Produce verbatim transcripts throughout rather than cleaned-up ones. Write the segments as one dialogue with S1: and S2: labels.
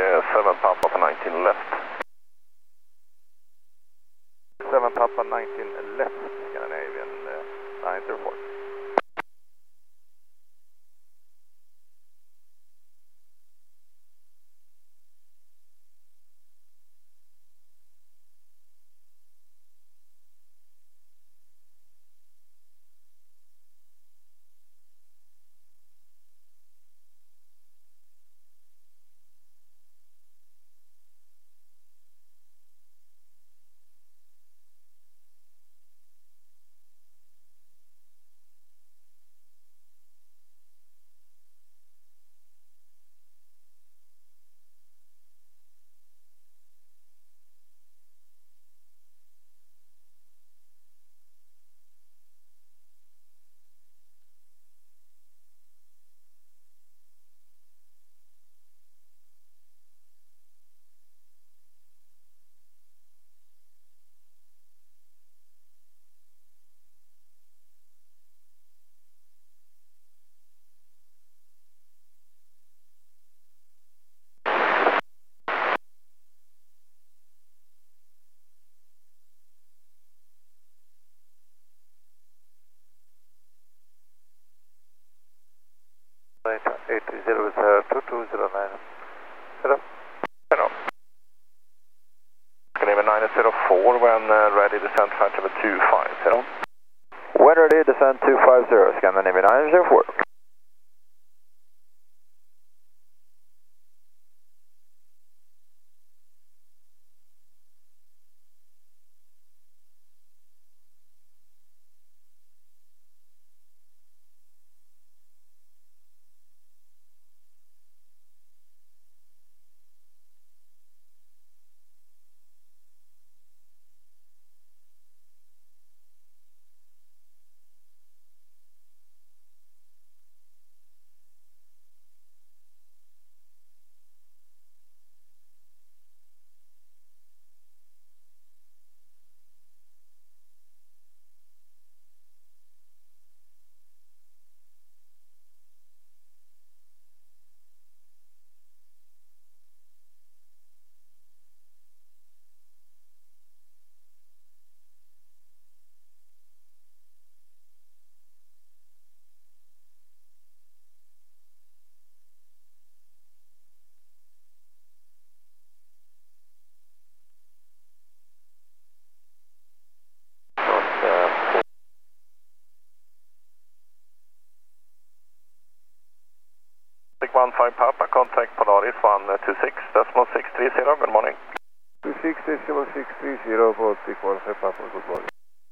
S1: uh, seven Papa for nineteen left.
S2: seven Papa nineteen left, Scandinavian uh, nine zero four. eight three zero is uh, two two zero nine. Hello.
S1: Hello. Scandinavian nine zero four when uh, ready, descent flight level two five zero.
S2: When ready, descent two five zero, Scandinavian nine zero four.
S1: one five Papa, contact Polaris one two six, decimal six three zero, good morning.
S2: two six decimal six three zero, Baltic one five Papa, good morning.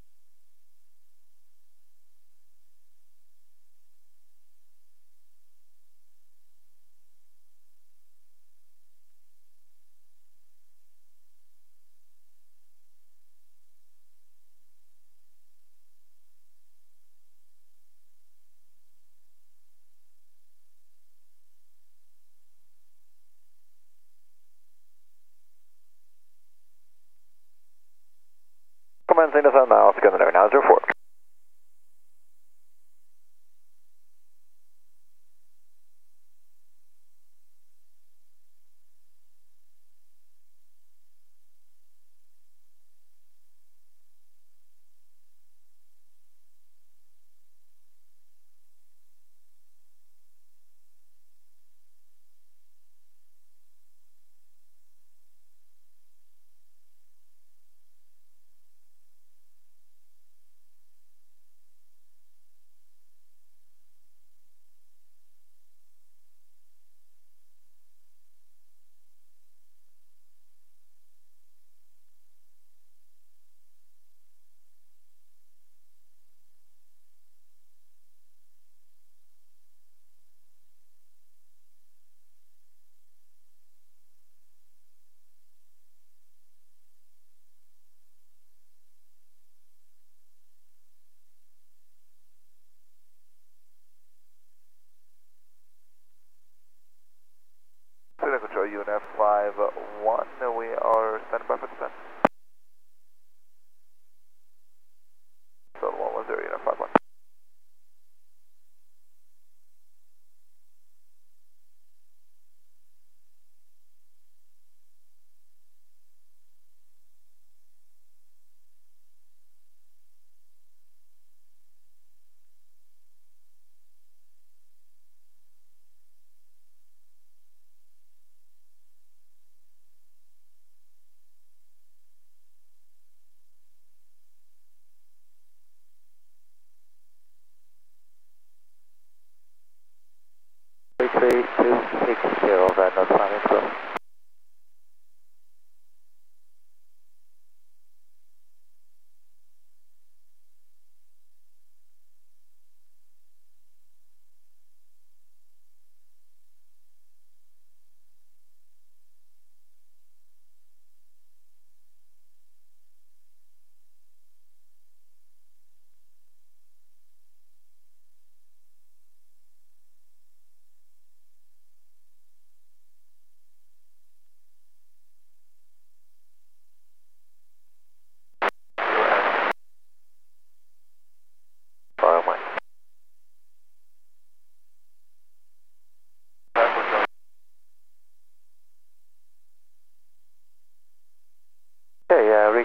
S2: Commencing descent now, Scandinavian nine zero four.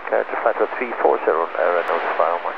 S2: Character flight to three four zero, error notify onward.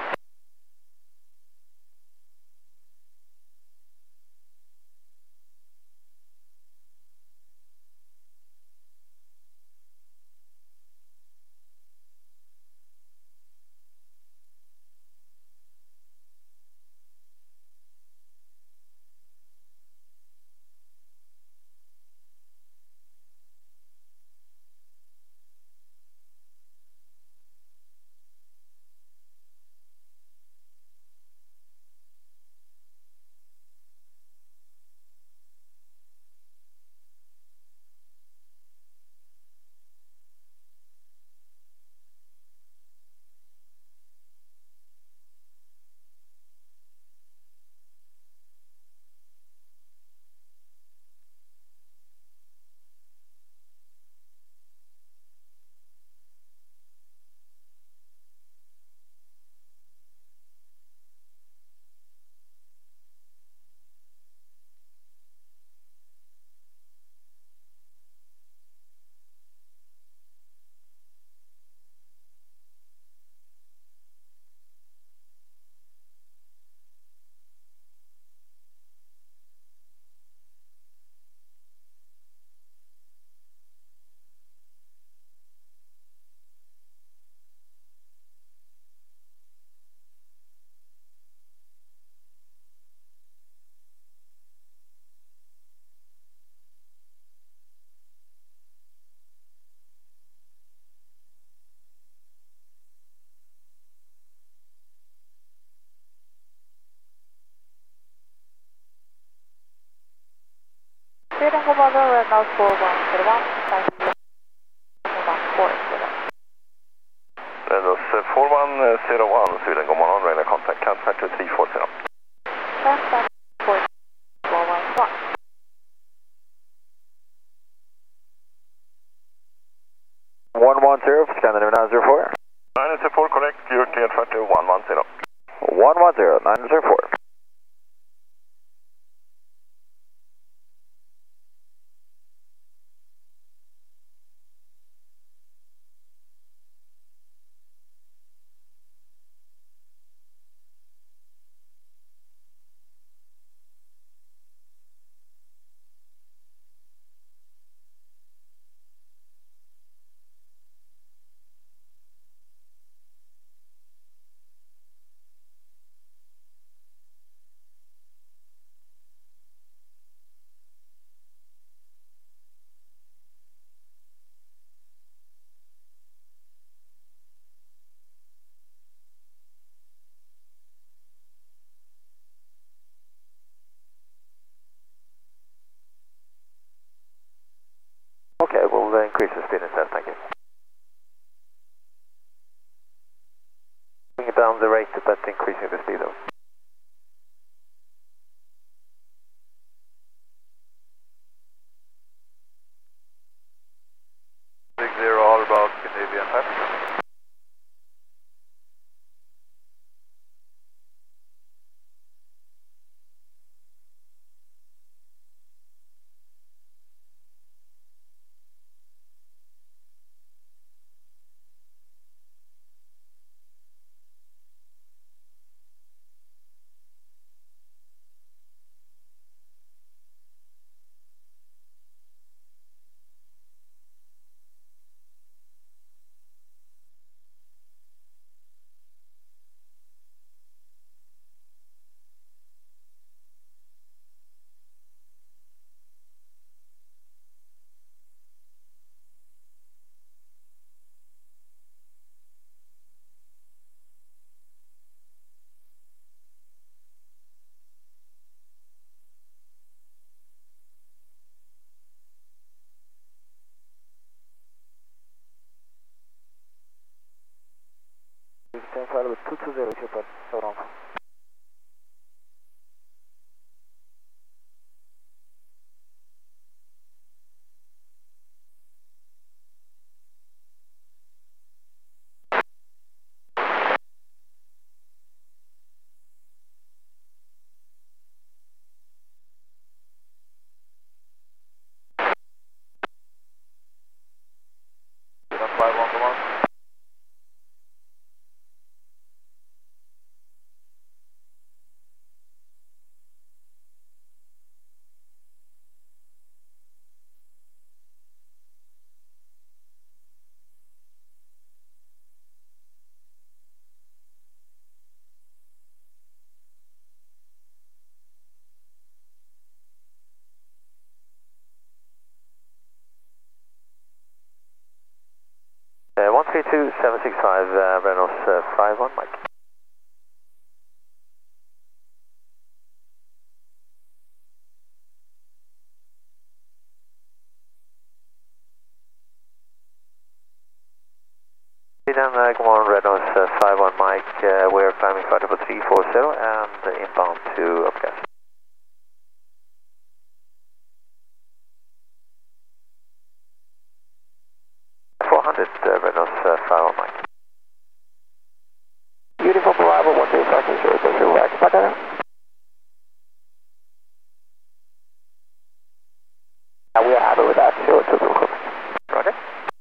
S3: Sweden Commander, red now four one zero one, one four zero.
S1: Redos four one zero one, Sweden Commander, radar contact, transfer to three four zero.
S3: Transfer four four one one.
S2: one one zero, Scandinavian nine zero four.
S1: nine zero four, correct, you're cleared for to one one zero.
S2: one one zero, nine zero four. Okay, we'll uh, increase the speed instead, thank you. Bring it down the rate, but increasing the speed though. Big zero, all about Scandinavian passenger. Sen file with two two zero, köper, sådan. five one, come on.
S4: two seven six five, uh, Reynolds uh, five one, Mike. Then, uh, come on, Reynolds uh, five one, Mike. Uh, we're climbing flight level three four zero and uh, inbound to Upcast. four hundred, uh, Reynolds uh, five one, Mike.
S5: Beautiful, Bravo, one two five zero, zero, zero, right, Patara. Yeah, we are happy with that, zero, two, two, two.
S4: Roger.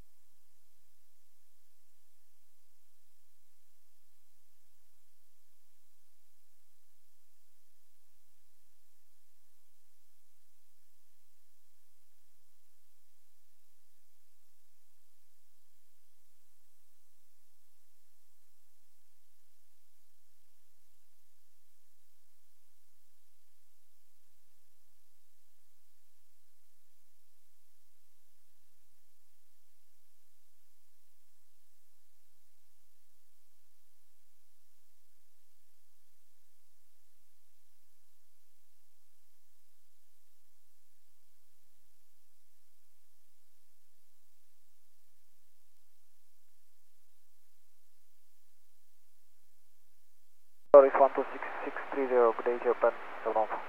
S2: Doris one two six six three zero, good day, Japan, seven one four.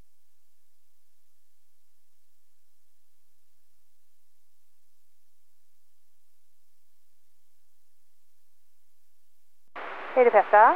S3: Lady Pesta.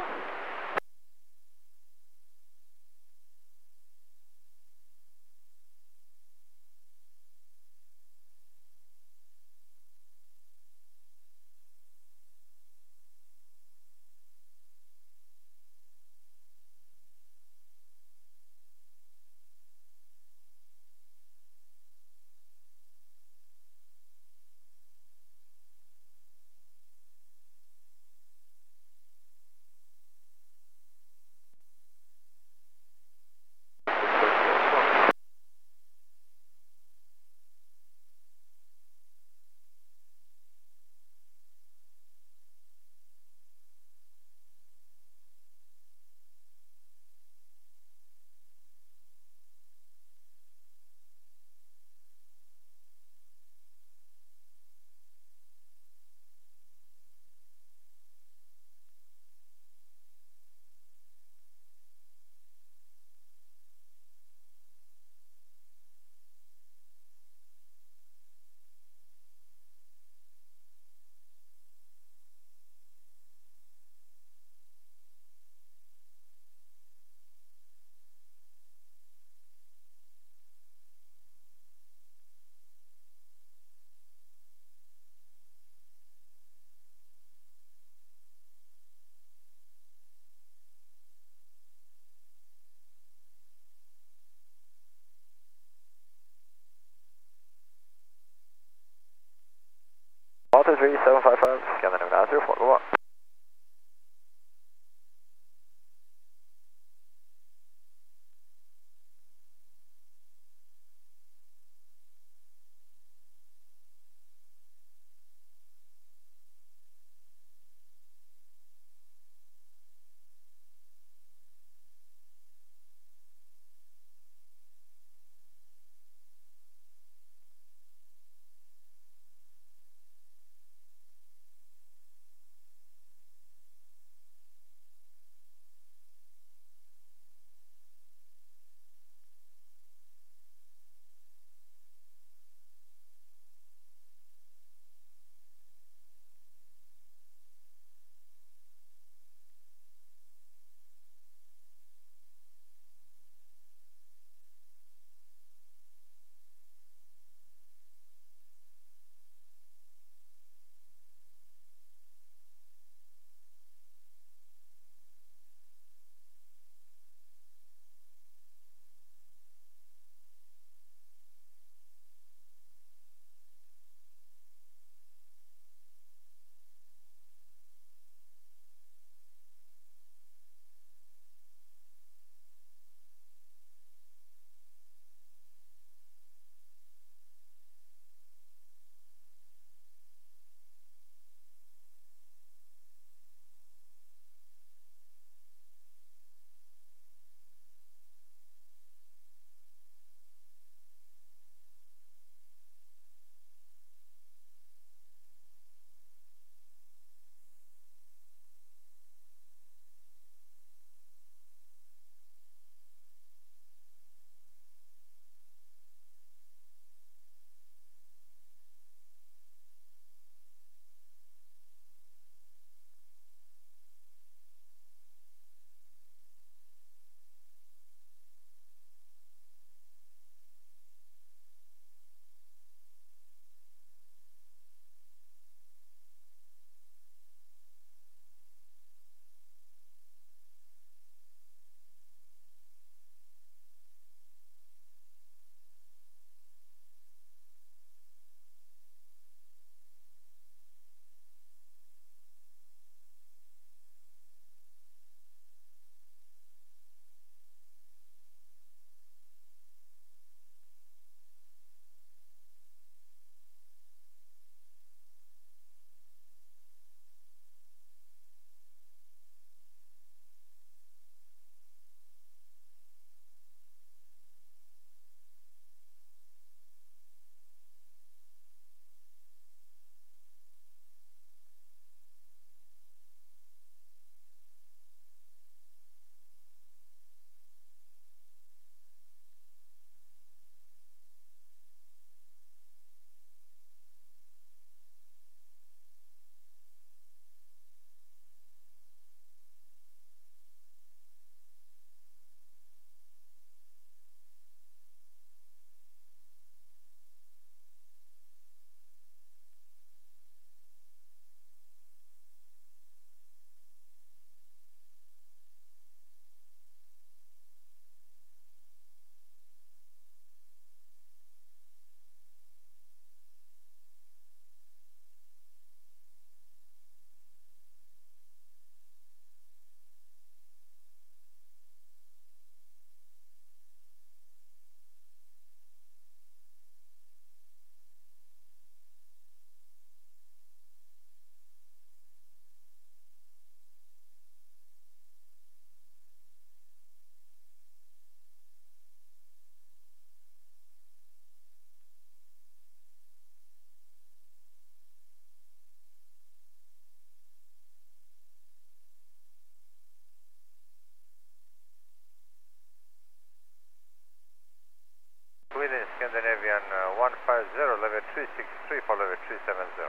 S2: three six three, follow with three seven zero.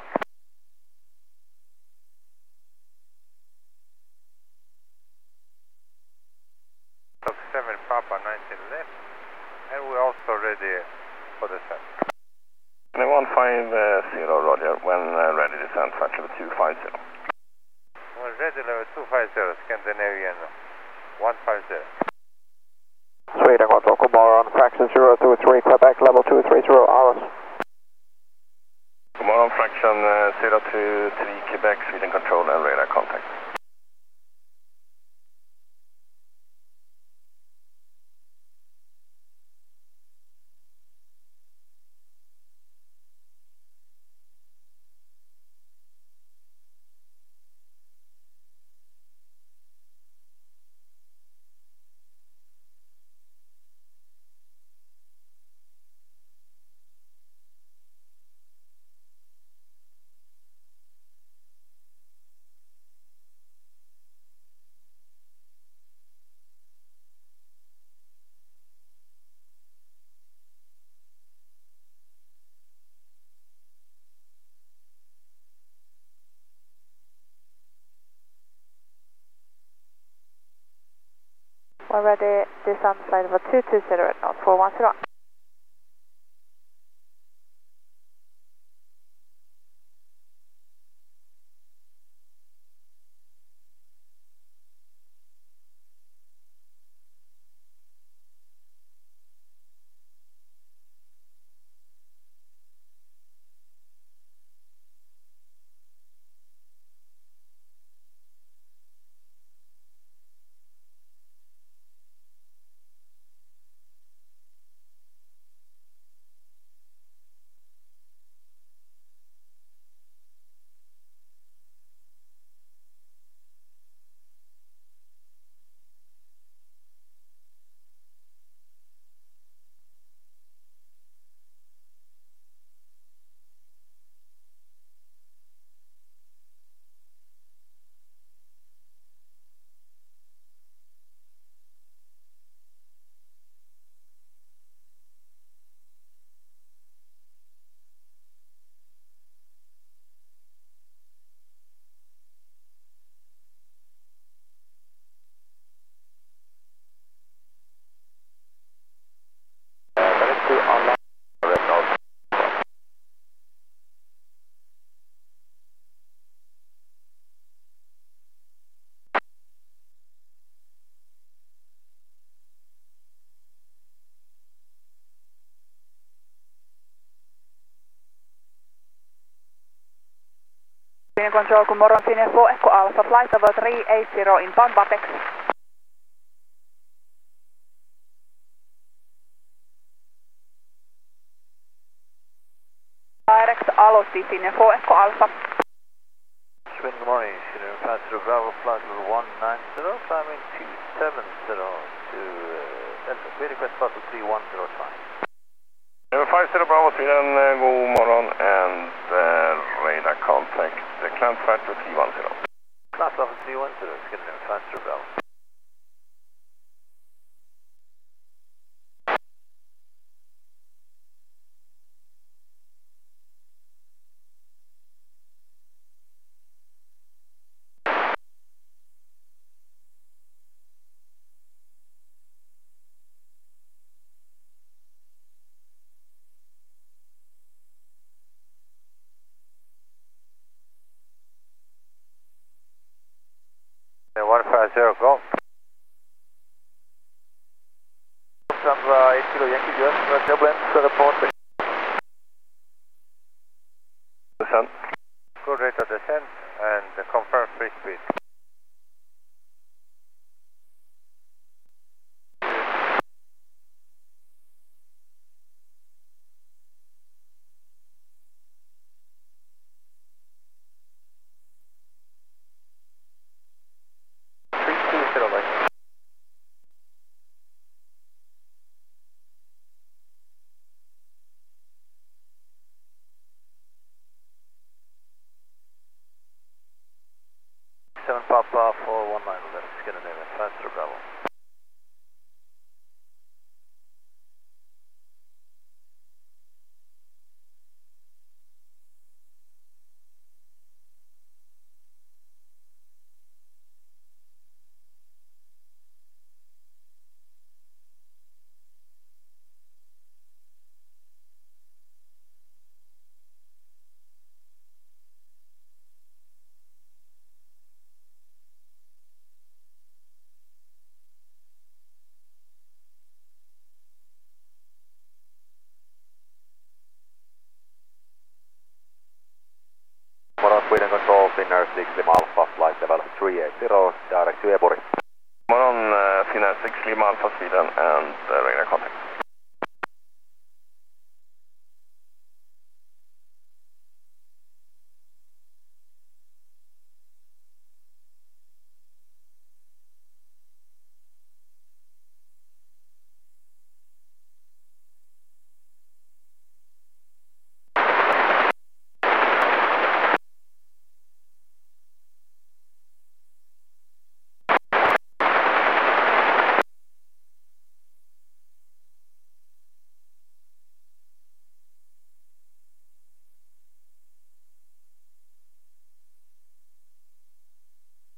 S2: seven Papa nineteen left, and we're also ready for the set.
S1: one five zero, Roger. When uh, ready, descend flight level two five zero.
S2: When ready, level two five zero, Scandinavian one five zero.
S5: Sweden Control, good morning, fraction zero two three, Quebec level two three zero hours.
S1: Good morning, fraction uh, zero two three, Quebec, Sweden Control and radar contact.
S3: We're ready, descend flight level two two zero at node four one zero. Sweden Control, good morning, Finnair four Echo Alpha, flight level three eight zero, inbound Bapex. Direct Alosti, Finnair four Echo Alpha.
S4: Sweden, good morning, Sweden flight to Bravo, flight level one nine zero, climbing two seven zero to uh, Delta, we request flight level three one zero five.
S1: five zero Bravo, Sweden, uh, god morgon, and uh, radar contact, the climb flight to three one zero.
S4: Flight level three one zero, Sweden flight to Bravo.
S2: one five zero, go.
S4: Sandra eight kilo Yankee, just Dublin, for the port.
S1: Descent.
S2: Good rate of descent and confirm free speed.
S4: seven Papa four one nine, that's Scandinavian, flight to Bravo. Sweden Control, Finnair six Lima Alpha, flight level three eighty, direct to Eburi.
S1: Morgon, uh, Finnair six Lima Alpha Sweden and uh, radar contact.